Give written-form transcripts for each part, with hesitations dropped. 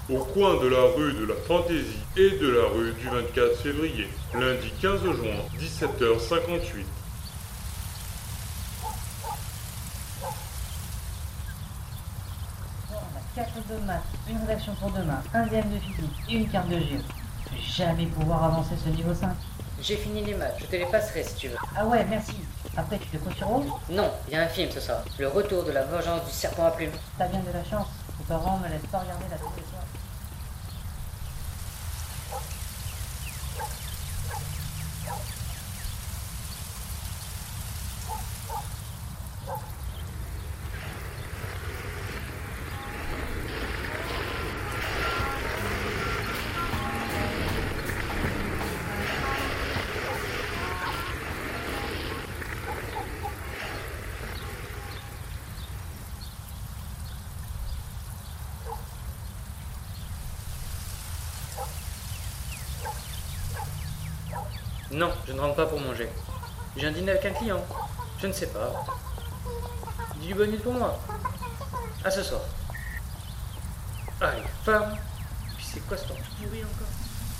au coin de la rue de la Fantaisie et de la rue du 24 février, lundi 15 juin, 17h58. On a 4 de maths, une rédaction pour demain, un DM de physique et une carte de géo. Je vais jamais pouvoir avancer ce niveau 5. J'ai fini les maths, je te les passerai si tu veux. Ah ouais, merci. Après, tu fais quoi sur Rose? Non, il y a un film ce soir. Le retour de la vengeance du serpent à plumes. T'as bien de la chance. Mes parents me laissent pas regarder la télé ce soir. Non, je ne rentre pas pour manger. J'ai un dîner avec un client. Je ne sais pas. Du bonne nuit pour moi. À ce soir. Ah, les femmes. Puis c'est quoi ce temps pourri encore?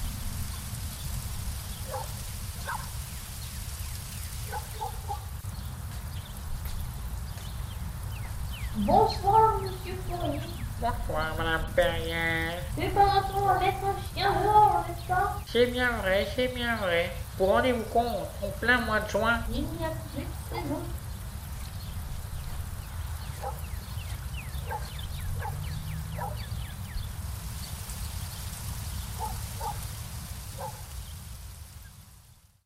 Bonsoir, monsieur Fournier. Bonsoir, Madame Perrier. C'est par rapport à mettre un chien dehors, n'est-ce pas? C'est bien vrai, c'est bien vrai. Vous rendez-vous compte, en plein mois de juin, Il n'y a plus de saison.